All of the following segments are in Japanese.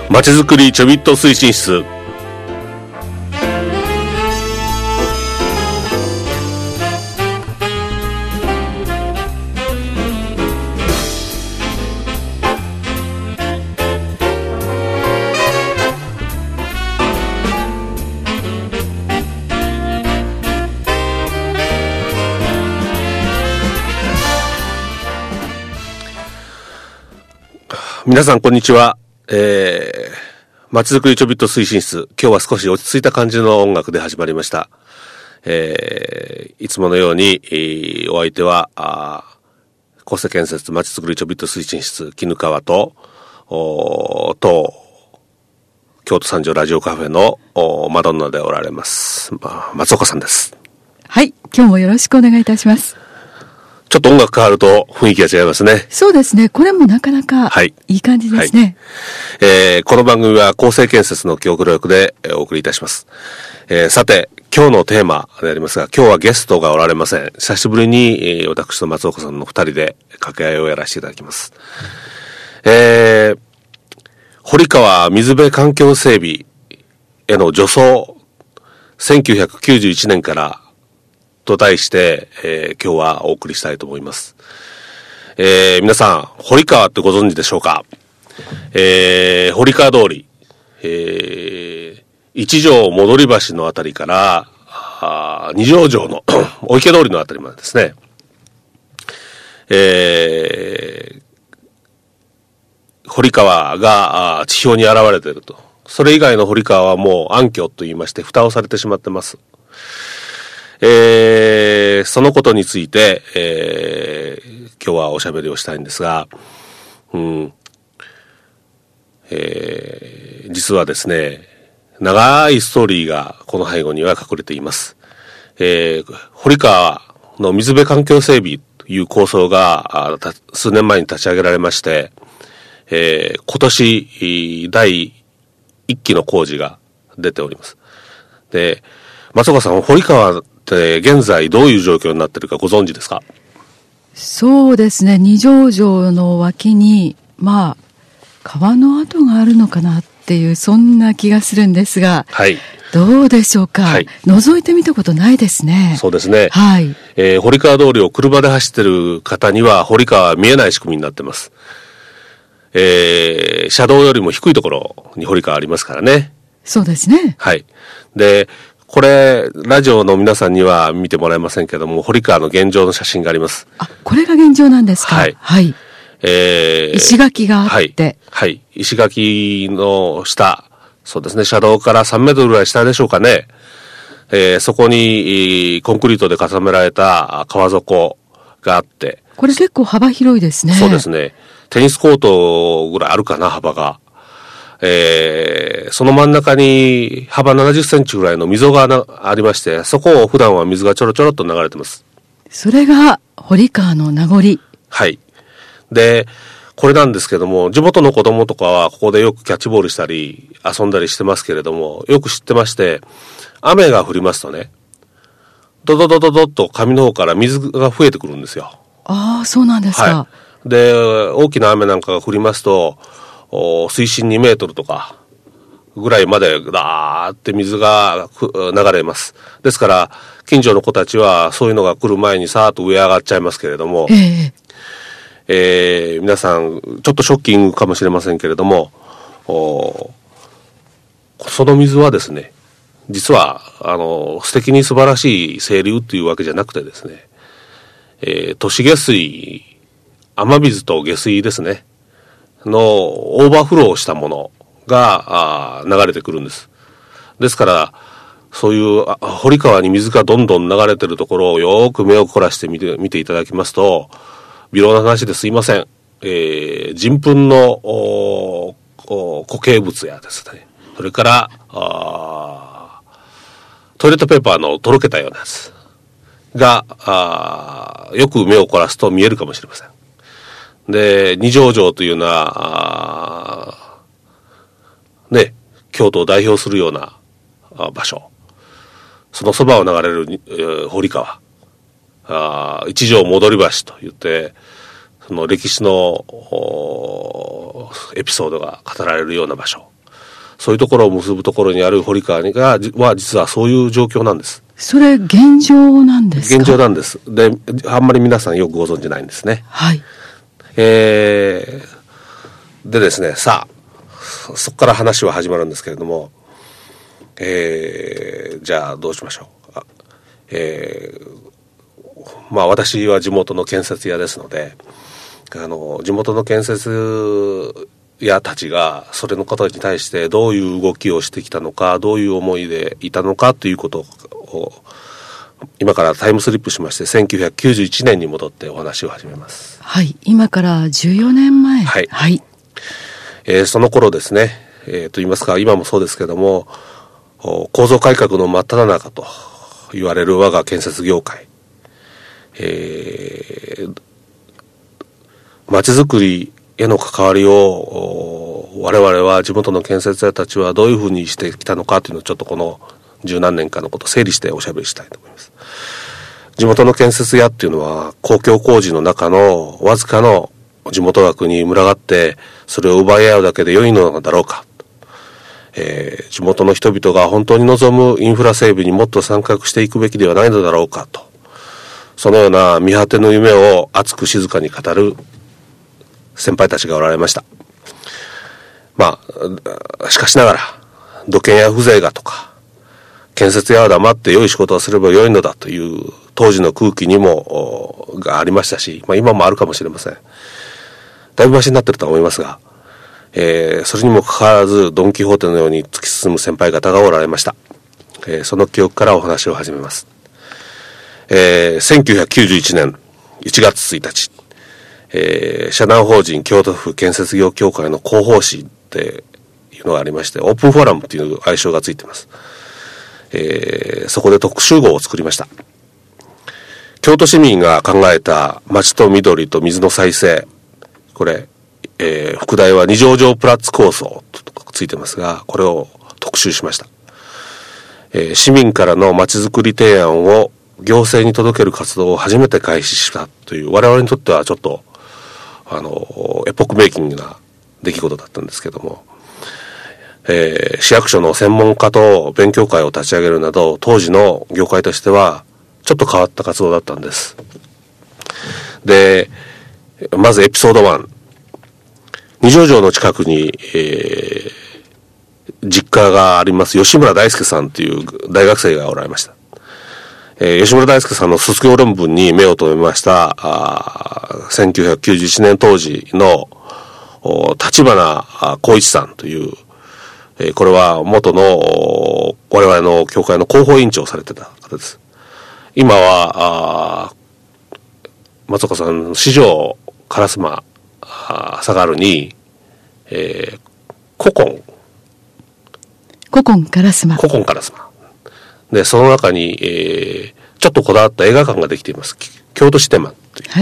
まちづくりちょびっと推進室。皆さんこんにちは。まちづくりちょびっと推進室。今日は少し落ち着いた感じの音楽で始まりました。いつものように、お相手は高生建設まちづくりちょびっと推進室絹川と京都三条ラジオカフェのマドンナでおられます、松岡さんです。 はい、今日もよろしくお願いいたします。 ちょっと音楽変わると雰囲気が違いますね。 そうですね。これもなかなかいい感じですね。 この番組は高生建設の協力でお送りいたします。さて、今日のテーマでありますが、今日はゲストがおられません。久しぶりに、私と松岡さんの二人で掛け合いをやらせていただきます。堀川水辺環境整備への助走、1991年からと題して、今日はお送りしたいと思います。皆さん、堀川ってご存知でしょうか？堀川通り、一条戻り橋のあたりから二条城のお池通りのあたりまでですね。堀川が地表に現れていると。それ以外の堀川はもう暗渠と言いまして蓋をされてしまってます。そのことについて、今日はおしゃべりをしたいんですが、実はですね、長いストーリーがこの背後には隠れています。堀川の水辺環境整備という構想が数年前に立ち上げられまして、今年第1期の工事が出ております。で、松岡さん、堀川って現在どういう状況になっているかご存知ですか？ そうですね。二条城の脇に、川の跡があるのかなっていう、そんな気がするんですが、はい。どうでしょうか？はい。覗いてみたことないですね。 そうですね。 はい。 堀川通りを車で走ってる方には、堀川は見えない仕組みになってます。車道よりも低いところに堀川ありますからね。 そうですね。 はい。で、これ、ラジオの皆さんには見てもらえませんけども、堀川の現状の写真があります。 あ、これが現状なんですか？はい。はい。石垣があって。 はい。石垣の下、そうですね、車道から3メートルぐらい下でしょうかね。そこに、コンクリートで固められた川底があって。 これ結構幅広いですね。 そうですね。テニスコートぐらいあるかな、幅が。その真ん中に幅70センチぐらいの溝がありまして、そこを普段は水がちょろちょろっと流れてます。 それが堀川の名残。 はい。で、これなんですけども、地元の子供とかはここでよくキャッチボールしたり遊んだりしてますけれども、よく知ってまして、雨が降りますとね、ドドドドドッと上の方から水が増えてくるんですよ。 ああ、そうなんですか。 はい。で、大きな雨なんかが降りますと、水深2メートルとかぐらいまでダーって水が流れます。ですから近所の子たちはそういうのが来る前にさーっと上上がっちゃいますけれども、皆さんちょっとショッキングかもしれませんけれども、その水はですね、実は素敵に素晴らしい清流っていうわけじゃなくてですね、都市下水、雨水と下水ですねのオーバーフローしたものが流れてくるんです。ですからそういう堀川に水がどんどん流れてるところをよーく目を凝らして見ていただきますと、微量な話ですいません、人糞の固形物やですね、それからトイレットペーパーのとろけたようなやつがよく目を凝らすと見えるかもしれません。で、二条城というのは、ね、京都を代表するような場所。そのそばを流れる、堀川。一条戻り橋と言って、その歴史のエピソードが語られるような場所。 そういうところを結ぶところにある堀川は実はそういう状況なんです。 それ現状なんですか？ 現状なんです。で、あんまり皆さんよくご存じないんですね。 はい。 でですね、さあ、そこから話は始まるんですけれども、じゃあどうしましょう。まあ私は地元の建設屋ですので、地元の建設屋たちがそれのことに対してどういう動きをしてきたのか、どういう思いでいたのかということを今からタイムスリップしまして1991年に戻ってお話を始めます。 はい、今から14年前。 はい、 はい。 その頃ですね、と言いますか今もそうですけども、構造改革の真っ只中と言われる我が建設業界、街づくりへの関わりを我々は地元の建設者たちはどういうふうにしてきたのかというのをちょっとこの十何年間のことを整理しておしゃべりしたいと思います。地元の建設屋っていうのは公共工事の中のわずかの地元枠に群がってそれを奪い合うだけで良いのだろうか、地元の人々が本当に望むインフラ整備にもっと参画していくべきではないのだろうかと、そのような見果ての夢を熱く静かに語る先輩たちがおられました。まあしかしながら土建や風情がとか建設屋は黙って良い仕事をすれば良いのだという当時の空気にもがありましたし、今もあるかもしれません。だいぶマシになってると思いますが、それにもかかわらずドンキホーテのように突き進む先輩方がおられました。その記憶からお話を始めます。1991年1月1日、社団法人京都府建設業協会の広報誌っていうのがありまして、オープンフォーラムという愛称がついています。そこで特集号を作りました。京都市民が考えた街と緑と水の再生、これ、副題は二条城プラッツ構想とついてますが、これを特集しました。市民からの街づくり提案を行政に届ける活動を初めて開始したという、我々にとってはちょっとエポックメイキングな出来事だったんですけども、市役所の専門家と勉強会を立ち上げるなど当時の業界としてはちょっと変わった活動だったんです。で、まずエピソード1、二条城の近くに、実家があります吉村大輔さんという大学生がおられました。吉村大輔さんの卒業論文に目を留めました1991年当時の立花光一さんという、これは元の我々の協会の広報委員長をされてた方です。今は松岡さんの四条烏丸下がるに、古今烏丸で、その中に、ちょっとこだわった映画館ができています。京都シネマという。 はい。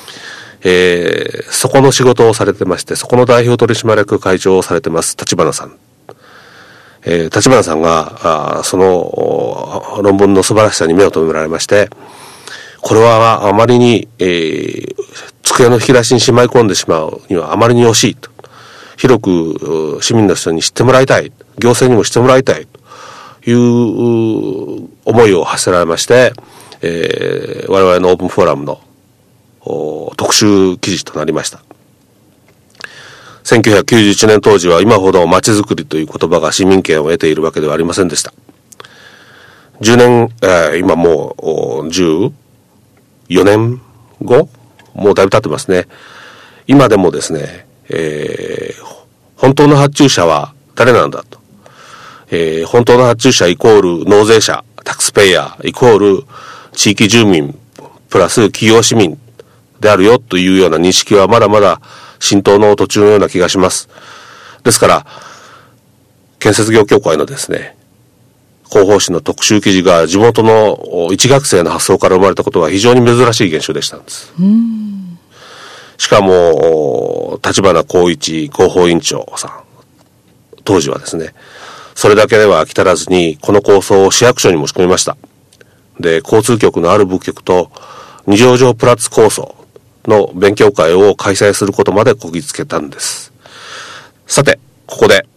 そこの仕事をされてまして、そこの代表取締役会長をされてます立花さん。立花さんがその論文の素晴らしさに目を留められまして、これはあまりに、机の引き出しにしまい込んでしまうにはあまりに惜しいと、広く市民の人に知ってもらいたい、行政にも知ってもらいたいという思いを発せられまして、我々のオープンフォーラムの特集記事となりました。1991年当時は今ほど街づくりという言葉が市民権を得ているわけではありませんでした。10年、今もう14年後もうだいぶ経ってますね。今でもですね、本当の発注者は誰なんだと、本当の発注者イコール納税者、タックスペイヤーイコール地域住民プラス企業市民であるよというような認識はまだまだ浸透の途中のような気がします。ですから建設業協会のですね広報誌の特集記事が地元の一学生の発想から生まれたことは非常に珍しい現象でしたんです。しかも立花光一広報委員長さん、当時はですね、それだけでは飽き足らずにこの構想を市役所に持ち込みました。で、交通局のある部局と二条城プラッツ構想の勉強会を開催することまでこぎつけたんです。さて、ここで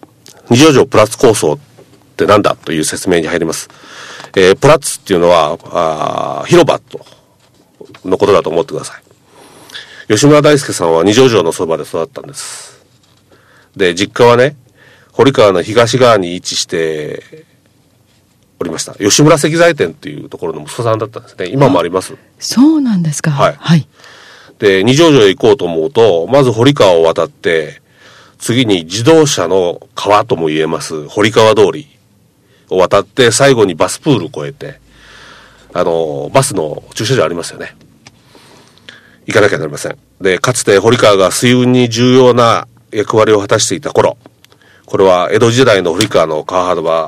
二条城プラッツ構想ってなんだという説明に入ります。プラッツっていうのは広場のことだと思ってください。吉村大輔さんは二条城のそばで育ったんです。で、実家はね、堀川の東側に位置しておりました。吉村石材店っていうところの息子さんだったんですね。今もあります。 そうなんですか。 はい。 はい。 で、二条城へ行こうと思うと、まず堀川を渡って、次に自動車の川とも言えます堀川通りを渡って、最後にバスプールを越えて、バスの駐車場ありますよね。行かなきゃなりません。で、かつて堀川が水運に重要な役割を果たしていた頃、これは江戸時代の堀川の川幅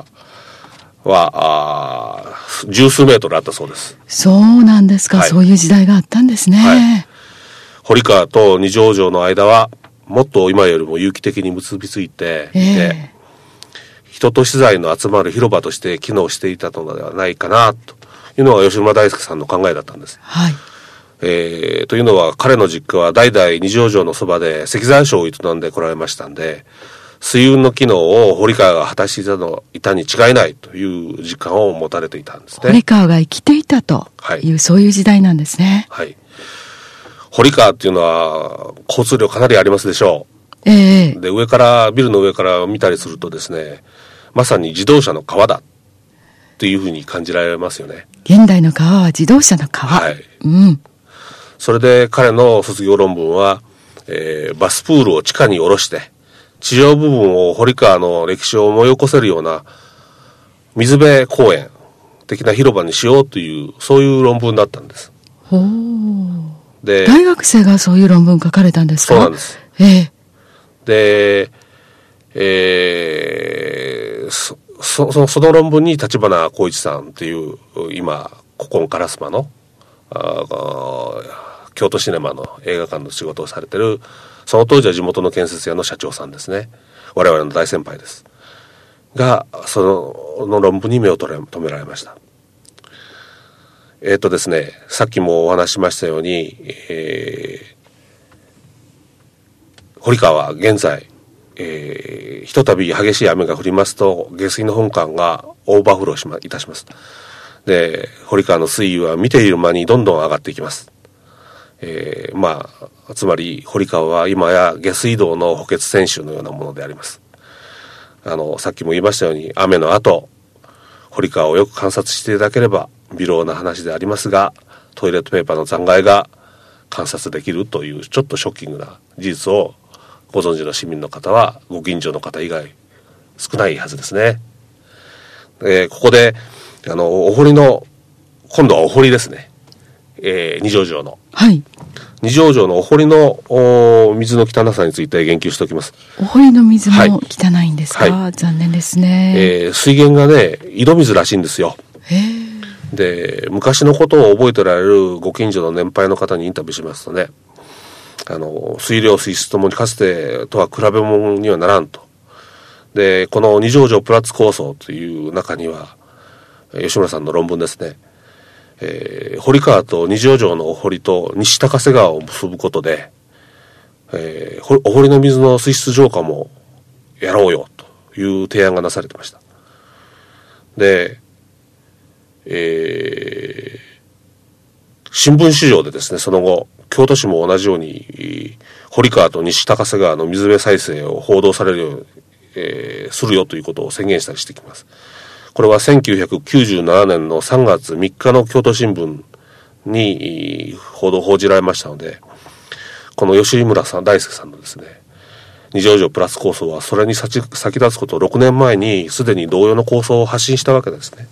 は十数メートルあったそうです。 そうなんですか、はい、そういう時代があったんですね。はい、 堀川と二条城の間はもっと今よりも有機的に結びついていて、人と資材の集まる広場として機能していたのではないかなというのが吉村大輔さんの考えだったんです。 はい。 というのは彼の実家は代々二条城のそばで石材商を営んでこられましたんで、水運の機能を堀川が果たしていたに違いないという実感を持たれていたんですね。 堀川が生きていたという、はい、そういう時代なんですね。 はい。堀川っていうのは交通量かなりありますでしょう。で、ビルの上から見たりするとですね、まさに自動車の川だというふうに感じられますよね。 現代の川は自動車の川。 はい。うん。それで彼の卒業論文は、バスプールを地下に下ろして、地上部分を堀川の歴史を思い起こせるような水辺公園的な広場にしようという、そういう論文だったんです。 ほう。で、大学生がそういう論文書かれたんですか？ そうなんです。で、その論文に立花光一さんという今古今烏丸の京都シネマの映画館の仕事をされてる、その当時は地元の建設屋の社長さんですね。我々の大先輩です。が、その論文に目を留められました。ですね、さっきもお話ししましたように、堀川は現在、ひとたび激しい雨が降りますと、下水の本館がオーバーフローいたします。で、堀川の水位は見ている間にどんどん上がっていきます。つまり堀川は今や下水道の補欠選手のようなものであります。さっきも言いましたように、雨の後堀川をよく観察していただければ微量な話でありますが、トイレットペーパーの残骸が観察できるというちょっとショッキングな事実をご存知の市民の方はご近所の方以外少ないはずですね。ここでお堀の今度はお堀ですね。二条城の、 はい、 二条城のお堀の水の汚さについて言及しておきます。 お堀の水も汚いんですか？はい、残念ですね。 水源がね、井戸水らしいんですよ。で、昔のことを覚えておられるご近所の年配の方にインタビューしますとね、水量水質ともにかつてとは比べ物にはならんと。で、この二条城プラッツ構想という中には、吉村さんの論文ですね、堀川と二条城のお堀と西高瀬川を結ぶことで、お堀の水の水質浄化もやろうよという提案がなされてました。で、新聞市場でですね、その後京都市も同じように堀川と西高瀬川の水辺再生を報道されるように、するよということを宣言したりしてきます。これは1997年の3月3日の京都新聞に報じられましたので、この吉村大輔さんのですね、二条城プラス構想はそれに先立つことを6年前にすでに同様の構想を発信したわけですね。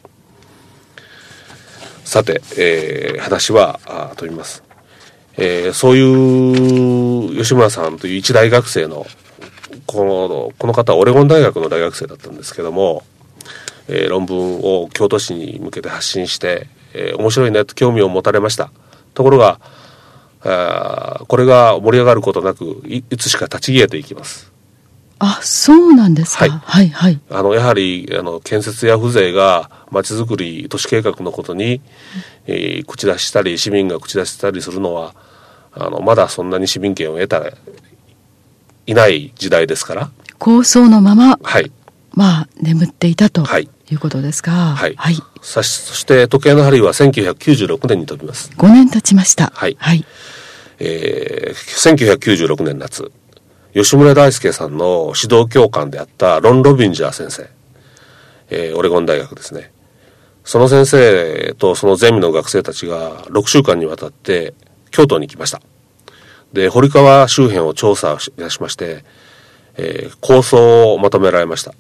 さて、話は飛びます。そういう吉村さんという一大学生のこの方はオレゴン大学の大学生だったんですけども、論文を京都市に向けて発信して、面白いねと興味を持たれました。ところがこれが盛り上がることなくいつしか立ち消えていきます。 あ、そうなんですか。はいはい。 やはり建設や風情がまちづくり都市計画のことに、口出ししたり市民が口出したりするのはまだそんなに市民権を得ていない時代ですから。 構想のまま、 はい、 眠っていたということですか。 はい。はい。そして時計の針は1996年に飛びます。 5年経ちました。 はい。はい。1996年夏、吉村大輔さんの指導教官であったロン・ロビンジャー先生、オレゴン大学ですね。その先生とそのゼミの学生たちが6週間にわたって京都に来ました。で、堀川周辺を調査しまして、構想をまとめられました。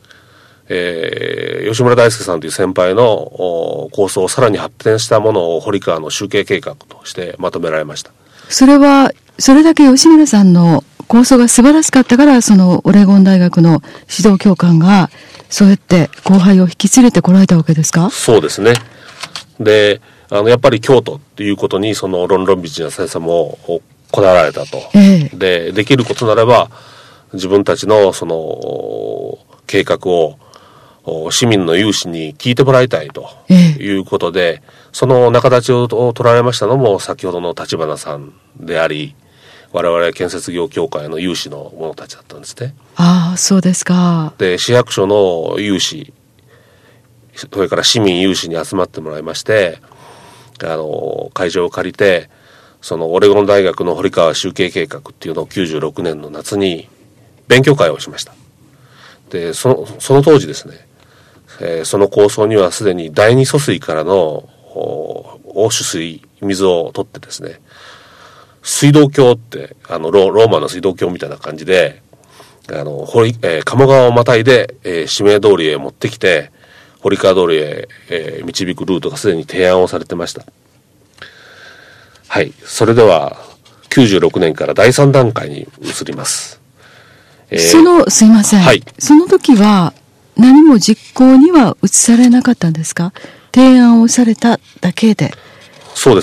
吉村大輔さんという先輩の構想をさらに発展したものを堀川の集計計画としてまとめられました。 それは、それだけ吉村さんの構想が素晴らしかったから、そのオレゴン大学の指導教官がそうやって後輩を引き連れてこられたわけですか？ そうですね。で、やっぱり京都っていうことにそのロン・ロンビチの先生もこだわられたと。できることならば自分たちのその計画を市民の有志に聞いてもらいたいということで、その仲立ちを取られましたのも先ほどの立花さんであり、我々建設業協会の有志の者たちだったんですね。 ああ、そうですか。 で、市役所の有志、それから市民有志に集まってもらいまして、会場を借りて、そのオレゴン大学の堀川集計計画っていうのを96年の夏に勉強会をしました。で、その当時ですね、その構想にはすでに第二疎水からの大取水、水を取ってですね、水道橋ってローマの水道橋みたいな感じで鴨川をまたいで、指名通りへ持ってきて堀川通りへ、導くルートがすでに提案をされてました。はい。それでは96年から第3段階に移ります。 すいません、はい、その時は何も実行には移されなかったんですか？提案をされただけで。 そうです。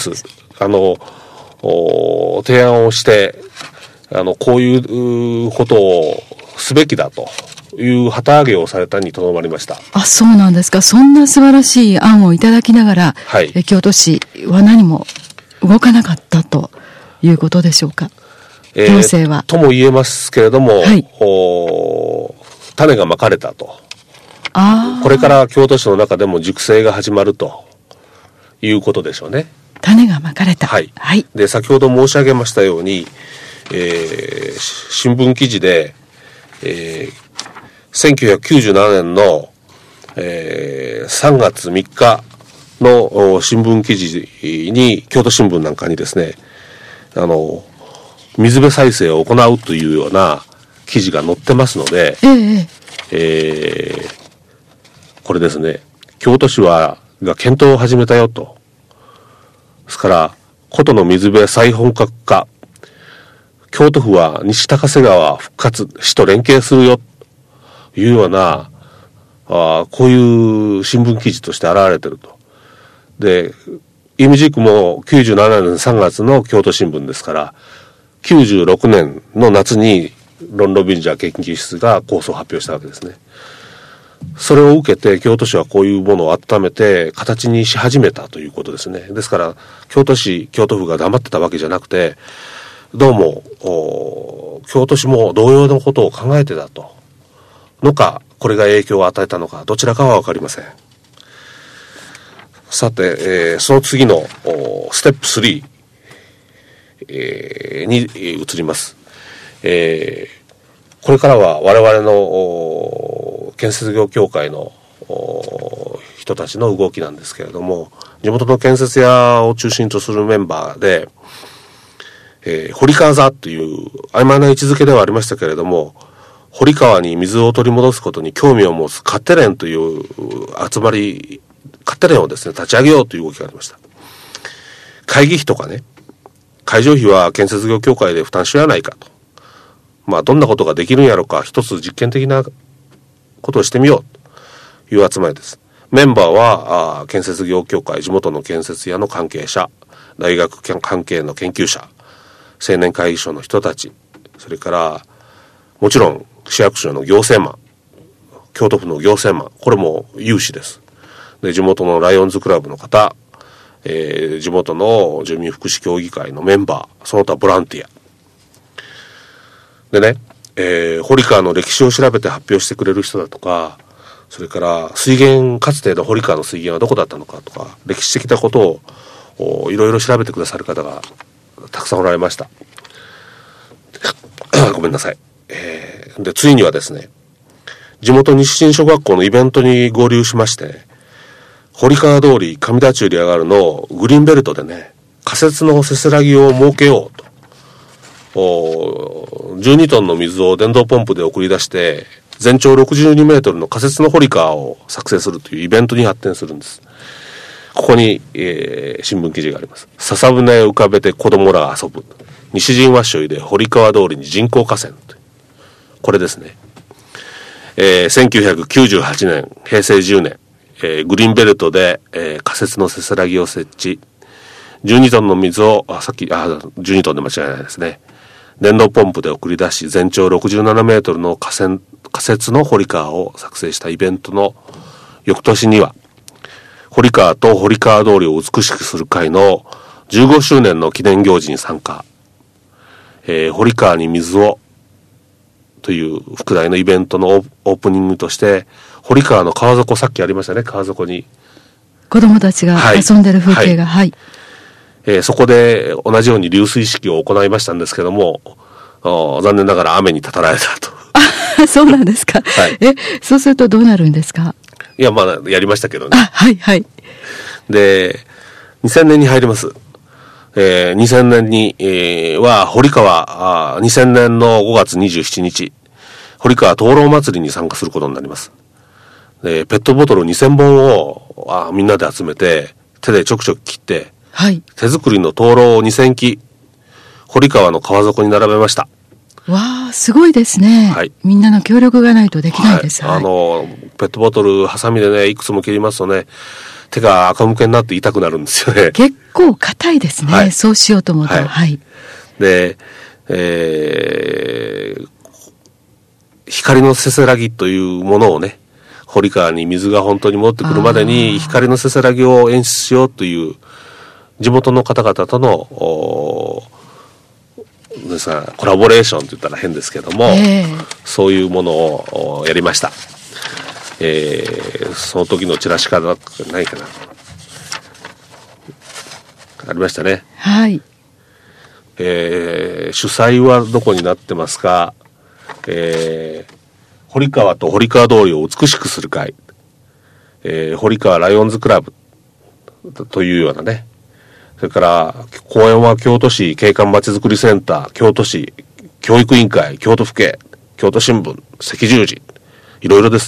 提案をしてこういうことをすべきだという旗揚げをされたにとどまりました。 あ、そうなんですか。そんな素晴らしい案をいただきながら、はい、京都市は何も動かなかったということでしょうか？行政は。 とも言えますけれども、はい、種がまかれたと。これから京都市の中でも熟成が始まるということでしょうね。 種がまかれた。 はい。はい、で、先ほど申し上げましたように、新聞記事で、1997年の、3月3日の新聞記事に、京都新聞なんかにですね、水辺再生を行うというような記事が載ってますので、これですね、京都市が検討を始めたよと。ですから、古都の水辺再本格化、京都府は西高瀬川復活、市と連携するよ、というような、こういう新聞記事として現れていると。で、イムジークも97年3月の京都新聞ですから、96年の夏にロン・ロビンジャー研究室が構想を発表したわけですね。それを受けて京都市はこういうものを温めて形にし始めたということですね。ですから京都市、京都府が黙ってたわけじゃなくて、どうも京都市も同様のことを考えてたとのか、これが影響を与えたのか、どちらかは分かりません。さて、その次のステップ3、に移ります。これからは我々の建設業協会の人たちの動きなんですけれども、地元の建設屋を中心とするメンバーで、堀川座という曖昧な位置づけではありましたけれども、堀川に水を取り戻すことに興味を持つカッテレンという集まり、カッテレンをですね、立ち上げようという動きがありました。会議費とかね、会場費は建設業協会で負担しやないかと。どんなことができるんやろか、一つ実験的なことをしてみようという集まりです。メンバーは建設業協会、地元の建設屋の関係者、大学関係の研究者、青年会議所の人たち、それからもちろん市役所の行政マン、京都府の行政マン、これも有志です。で、地元のライオンズクラブの方、地元の住民福祉協議会のメンバー、その他ボランティアでね、 堀川の歴史を調べて発表してくれる人だとか、それから水源、かつての堀川の水源はどこだったのかとか、歴史的なことをいろいろ調べてくださる方がたくさんおられました。ごめんなさい。で、ついにはですね、地元西新小学校のイベントに合流しまして、堀川通り上田中に上がるのグリーンベルトでね、仮設のせせらぎを設けようと。12トンの水を電動ポンプで送り出して、全長62メートルの仮設の堀川を作成するというイベントに発展するんです。ここに、新聞記事があります。笹舟を浮かべて子供らが遊ぶ。西陣和紙で堀川通りに人工河川。これですね。1998年、平成10年、グリーンベルトで、仮設のせせらぎを設置。12トンの水を、12トンで間違いないですね。電動ポンプで送り出し、全長67メートルの仮設の堀川を作成したイベントの翌年には、堀川と堀川通りを美しくする会の15周年の記念行事に参加。堀川に水をという副題のイベントのオープニングとして、堀川の川底、さっきありましたね、川底に。 子供たちが遊んでる風景が、はい。 そこで同じように流水式を行いましたんですけども、残念ながら雨にたたられたと。 そうなんですか。はい、そうするとどうなるんですか。 いや、まあ、やりましたけどね。 はい、はい。 で、2000年に入ります。2000年に、は、堀川、2000年の5月27日、堀川灯籠祭りに参加することになります。で、ペットボトル2000本をみんなで集めて、手でちょくちょく切って、 はい、 手作りの灯籠を2000基、堀川の川底に並べました。 わあ、すごいですね。はい。みんなの協力がないとできないです。 はい。ペットボトル、ハサミでね、いくつも切りますとね、手が赤むけになって痛くなるんですよね。 結構硬いですね。はい、そうしようと思うと。はい。はい、 で、光のせせらぎというものをね、堀川に水が本当に戻ってくるまでに光のせせらぎを演出しようという地元の方々とのコラボレーションと言ったら変ですけども、そういうものをやりました。その時のチラシからないかな、ありましたね。 はい。 主催はどこになってますか。堀川と堀川通りを美しくする会、堀川ライオンズクラブというようなね。それから公演は京都市景観まちづくりセンター、京都市教育委員会、京都府警、京都新聞、赤十字、いろいろです。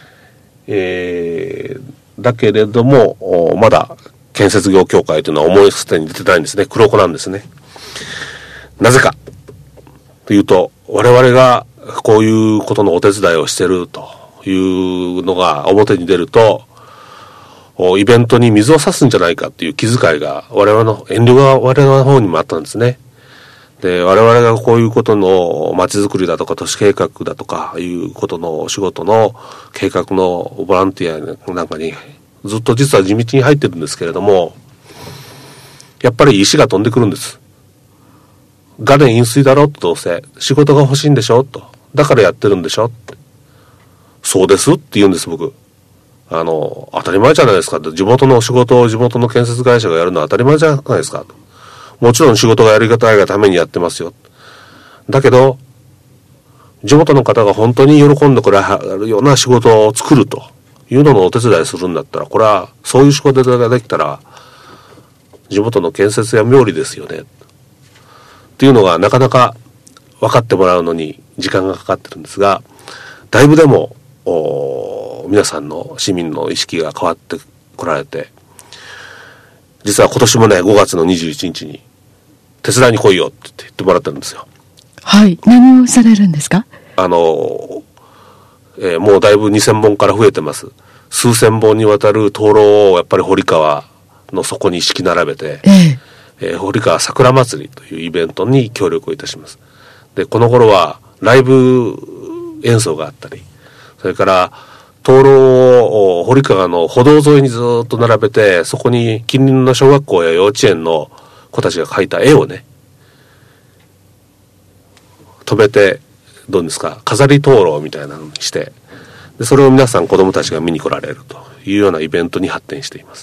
だけれどもまだ建設業協会というのは思い捨てに出てないんですね。黒子なんですね。なぜかというと、我々がこういうことのお手伝いをしているというのが表に出ると、イベントに水を差すんじゃないかっていう気遣いが我々の遠慮が我々の方にもあったんですね。で、我々がこういうことの街づくりだとか都市計画だとかいうことの仕事の計画のボランティアなんかにずっと実は地道に入ってるんですけれども、やっぱり石が飛んでくるんです。画面飲水だろ、どうせ仕事が欲しいんでしょと、だからやってるんでしょって。そうですって言うんです。僕当たり前じゃないですかって。地元の仕事を地元の建設会社がやるのは当たり前じゃないですか。もちろん仕事がやりがたいがためにやってますよ。だけど地元の方が本当に喜んでくれるような仕事を作るというののお手伝いするんだったら、これはそういう仕事ができたら地元の建設や妙利ですよねっていうのがなかなか分かってもらうのに時間がかかってるんですが、だいぶでも皆さんの市民の意識が変わってこられて、実は今年もね5月の21日に手伝いに来いよって言ってもらってるんですよ。 はい。何をされるんですか。 もうだいぶ2000本から増えてます。数千本にわたる灯籠をやっぱり堀川の底に敷き並べて、堀川桜祭りというイベントに協力をいたします。で、この頃はライブ演奏があったり、それから灯籠を堀川の歩道沿いにずっと並べて、そこに近隣の小学校や幼稚園の子たちが描いた絵をね止めてどうですか、飾り灯籠みたいなのにして、でそれを皆さん子どもたちが見に来られるというようなイベントに発展しています。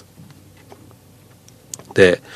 で、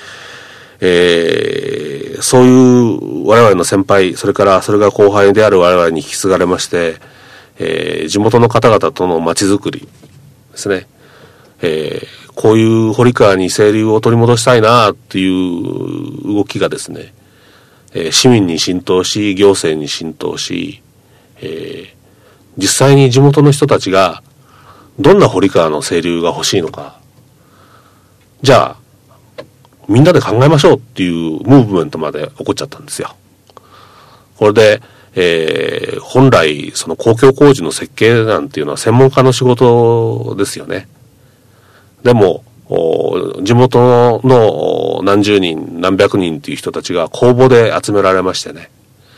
そういう我々の先輩、それからそれが後輩である我々に引き継がれまして、地元の方々との街づくりですね、こういう堀川に清流を取り戻したいなっていう動きがですね、市民に浸透し、行政に浸透し、実際に地元の人たちがどんな堀川の清流が欲しいのか、じゃあみんなで考えましょうっていうムーブメントまで起こっちゃったんですよ。これで、本来その公共工事の設計なんていうのは専門家の仕事ですよね。でも地元の何十人何百人っていう人たちが公募で集められましてね、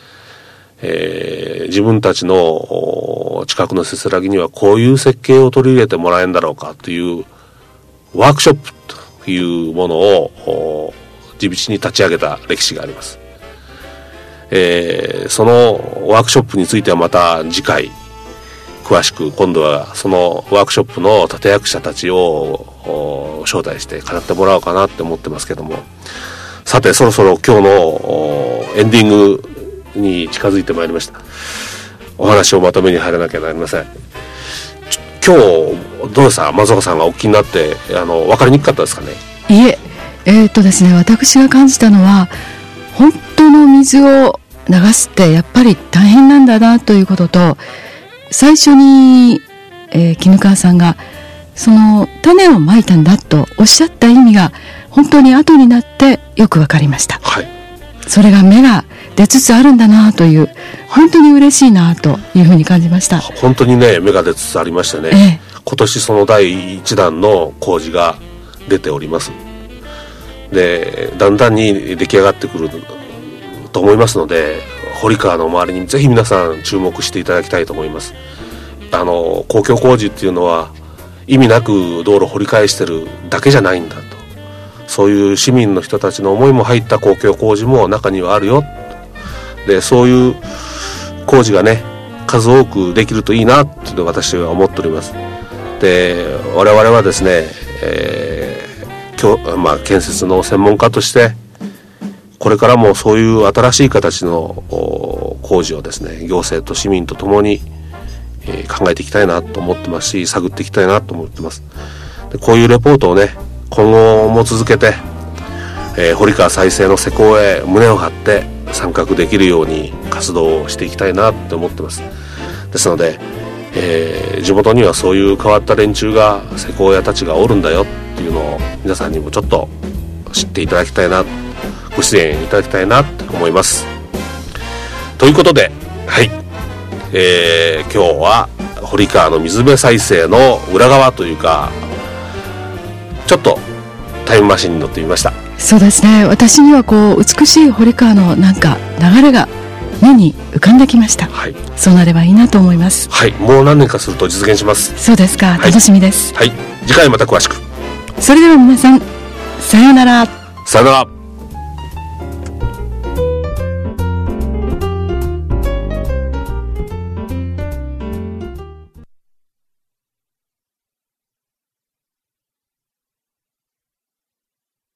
自分たちの近くのせせらぎにはこういう設計を取り入れてもらえるんだろうかというワークショップというものを地道に立ち上げた歴史があります。そのワークショップについてはまた次回詳しく、今度はそのワークショップの立役者たちを招待して語ってもらおうかなって思ってますけども、さてそろそろ今日のエンディングに近づいてまいりました。お話をまとめに入らなきゃなりません。今日どうでした、松岡さんがお聞きになって分かりにくかったですかね。 いえ、ですね、私が感じたのは本当の水を流すってやっぱり大変なんだなということと、最初に、絹川さんがその種をまいたんだとおっしゃった意味が本当に後になってよく分かりました。 はい、 それが芽が出つつあるんだなという、本当に嬉しいなというふうに感じました。 本当にね、芽が出つつありましてね、今年その第1弾の工事が出ております。でだんだんに出来上がってくると思いますので、堀川の周りにぜひ皆さん注目していただきたいと思います。公共工事っていうのは意味なく道路を掘り返してるだけじゃないんだと、そういう市民の人たちの思いも入った公共工事も中にはあるよ。でそういう工事がね、数多くできるといいなっていうのを私は思っております。で我々はですね、建設の専門家としてこれからもそういう新しい形の工事をですね、行政と市民とともに、考えていきたいなと思ってますし、探っていきたいなと思ってます。でこういうレポートをね、今後も続けて、堀川再生の施工へ胸を張って参画できるように活動をしていきたいなって思ってます。ですので、地元にはそういう変わった連中が、施工屋たちがおるんだよっていうのを皆さんにもちょっと知っていただきたいな、ご出演いただきたいなと思います。ということで、はい、今日は堀川の水辺再生の裏側というか、ちょっとタイムマシンに乗ってみました。 そうですね、私にはこう美しい堀川のなんか流れが目に浮かんできました。はい、そうなればいいなと思います。 はい、もう何年かすると実現します。 そうですか、楽しみです。 はい、次回また詳しく。 それでは皆さん、さようなら。 さようなら。